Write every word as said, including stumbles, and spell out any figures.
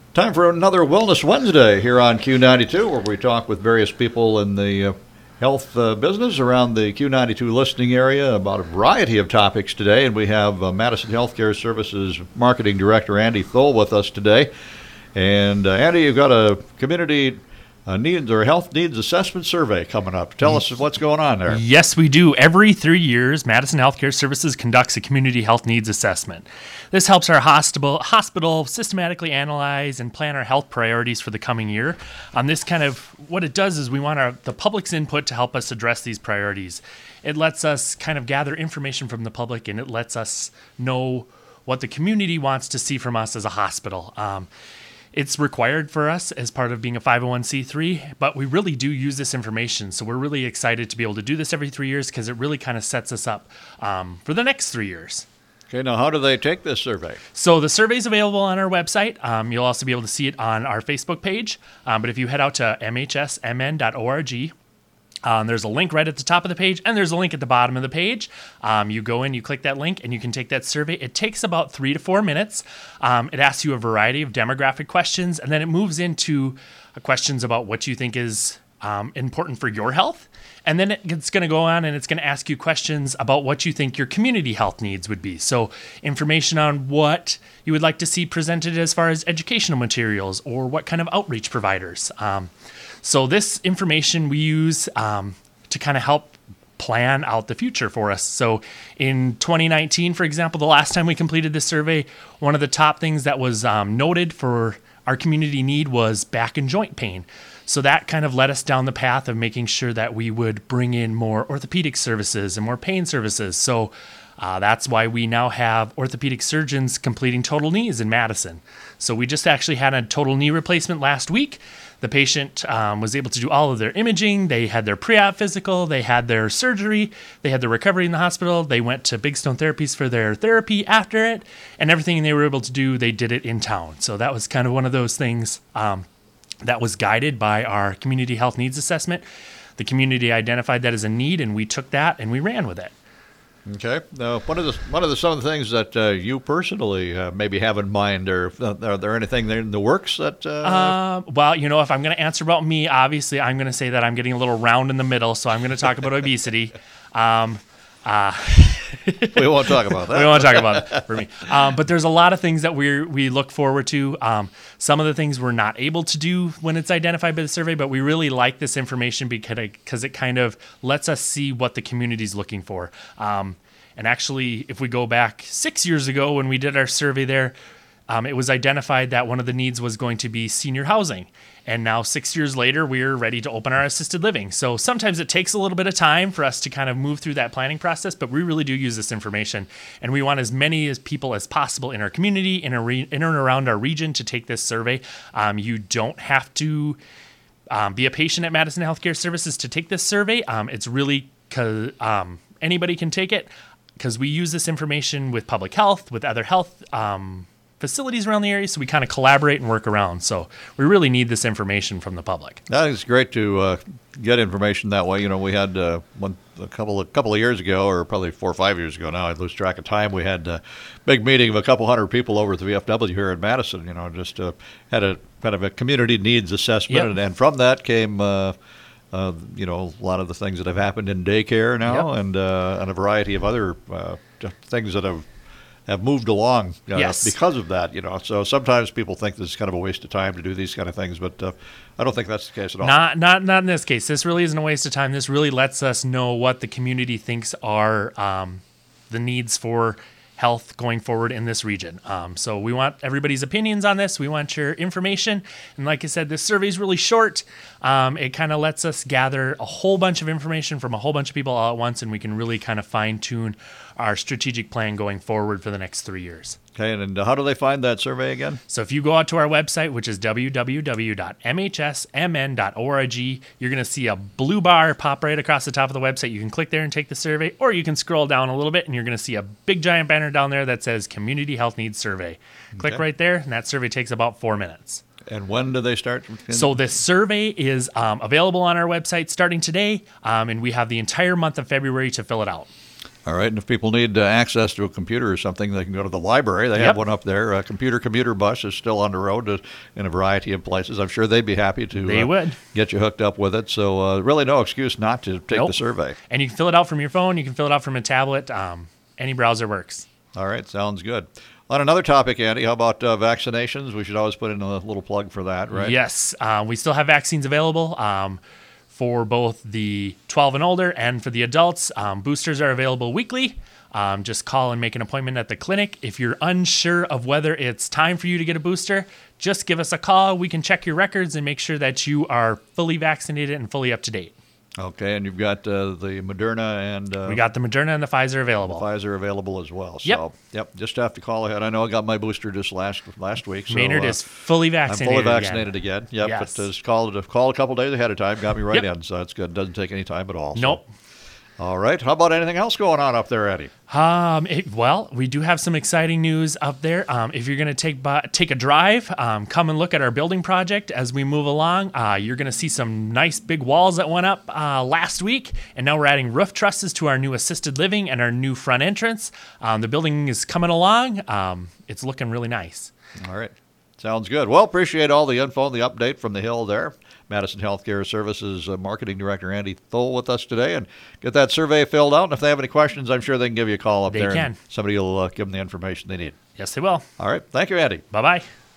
Time for another Wellness Wednesday here on Q ninety-two, where we talk with various people in the uh, health uh, business around the Q ninety-two listening area about a variety of topics today. And we have uh, Madison Healthcare Services Marketing Director Andy Thole with us today. And uh, Andy, you've got a community uh, needs or health needs assessment survey coming up. Tell us what's going on there. Yes, we do. Every three years, Madison Healthcare Services conducts a community health needs assessment. This helps our hospital hospital systematically analyze and plan our health priorities for the coming year. Um, this kind of, what it does is we want our the public's input to help us address these priorities. It lets us kind of gather information from the public, and it lets us know what the community wants to see from us as a hospital. Um, It's required for us as part of being a five oh one c three, but we really do use this information. So we're really excited to be able to do this every three years because it really kind of sets us up um, for the next three years. Okay, now how do they take this survey? So the survey is available on our website. Um, you'll also be able to see it on our Facebook page. Um, but if you head out to m h s m n dot org, Um, there's a link right at the top of the page, and there's a link at the bottom of the page. Um, you go in, you click that link, and you can take that survey. It takes about three to four minutes. Um, it asks you a variety of demographic questions, and then it moves into uh, questions about what you think is um, important for your health. And then it, it's going to go on, and it's going to ask you questions about what you think your community health needs would be. So information on what you would like to see presented as far as educational materials or what kind of outreach providers. Um, So this information we use um, to kind of help plan out the future for us. So in twenty nineteen, for example, the last time we completed this survey, one of the top things that was um, noted for our community need was back and joint pain. So that kind of led us down the path of making sure that we would bring in more orthopedic services and more pain services. So uh, that's why we now have orthopedic surgeons completing total knees in Madison. So we just actually had a total knee replacement last week. The patient um, was able to do all of their imaging. They had their pre-op physical. They had their surgery. They had their recovery in the hospital. They went to Big Stone Therapies for their therapy after it. And everything they were able to do, they did it in town. So that was kind of one of those things um, that was guided by our community health needs assessment. The community identified that as a need, and we took that and we ran with it. Okay. Now, one of the one of the some of the things that uh, you personally uh, maybe have in mind, or uh, are there anything there in the works that? Uh... Uh, well, you know, if I'm going to answer about me, obviously, I'm going to say that I'm getting a little round in the middle, so I'm going to talk about obesity. Um, uh, we won't talk about that. we won't talk about it for me. Um, but there's a lot of things that we we look forward to. Um, some of the things we're not able to do when it's identified by the survey, but we really like this information because it, because it kind of lets us see what the community's looking for. Um, and actually, if we go back six years ago when we did our survey there, um, it was identified that one of the needs was going to be senior housing. And now six years later, we're ready to open our assisted living. So sometimes it takes a little bit of time for us to kind of move through that planning process, but we really do use this information. And we want as many as people as possible in our community, in, a re- in and around our region to take this survey. Um, you don't have to um, be a patient at Madison Healthcare Services to take this survey. Um, it's really, um, anybody can take it because we use this information with public health, with other health um facilities around the area, so we kind of collaborate and work around. So we really need this information from the public. That is great to uh, get information that way. You know, we had uh, one a couple of couple of years ago, or probably four or five years ago now. I lose track of time. We had a big meeting of a couple hundred people over at the V F W here in Madison. You know, just uh, had a kind of a community needs assessment, Yep. and, and from that came. Uh, Uh, you know, a lot of the things that have happened in daycare now, Yep. and uh, and a variety of other uh, things that have have moved along uh, Yes. because of that. You know, so sometimes people think this is kind of a waste of time to do these kind of things, but uh, I don't think that's the case at all. Not, not, not in this case. This really isn't a waste of time. This really lets us know what the community thinks are um, the needs for health going forward in this region. Um, so we want everybody's opinions on this. We want your information. And like I said, this survey is really short. Um, it kind of lets us gather a whole bunch of information from a whole bunch of people all at once, and we can really kind of fine tune our strategic plan going forward for the next three years. Okay, and how do they find that survey again? So if you go out to our website, which is w w w dot m h s m n dot org, you're going to see a blue bar pop right across the top of the website. You can click there and take the survey, or you can scroll down a little bit and you're going to see a big giant banner down there that says Community Health Needs Survey. Click Okay. right there, and that survey takes about four minutes. And when do they start? So this survey is um, available on our website starting today, um, and we have the entire month of February to fill it out. All right, and if people need uh, access to a computer or something, they can go to the library. They Yep. have one up there. A computer commuter bus is still on the road to, in a variety of places. I'm sure they'd be happy to They uh, would. get you hooked up with it. So uh, really no excuse not to take Nope. the survey. And you can fill it out from your phone. You can fill it out from a tablet. Um, any browser works. All right, sounds good. On another topic, Andy, how about uh, vaccinations? We should always put in a little plug for that, right? Yes, uh, we still have vaccines available um, for both the twelve and older and for the adults. Um, boosters are available weekly. Um, just call and make an appointment at the clinic. If you're unsure of whether it's time for you to get a booster, just give us a call. We can check your records and make sure that you are fully vaccinated and fully up to date. Okay, and you've got uh, the Moderna and uh, We got the Moderna and the Pfizer available. Pfizer available as well. So, Yep. yep, just have to call ahead. I know I got my booster just last last week. So, Maynard uh, is fully I'm vaccinated. fully vaccinated again. Yep, Yes. but just called, called a couple days ahead of time, got me right Yep. in, so that's good. Doesn't take any time at all. so. Nope. All right. How about anything else going on up there, Eddie? Um, it, well, we do have some exciting news up there. Um, if you're going to take bu- take a drive, um, come and look at our building project as we move along. Uh, you're going to see some nice big walls that went up uh, last week, and now we're adding roof trusses to our new assisted living and our new front entrance. Um, the building is coming along. Um, it's looking really nice. All right. Sounds good. Well, appreciate all the info and the update from the Hill there. Madison Healthcare Services uh, Marketing Director Andy Thole with us today. And get that survey filled out. And if they have any questions, I'm sure they can give you a call up They there. can. And somebody will uh, give them the information they need. Yes, they will. All right. Thank you, Andy. Bye-bye.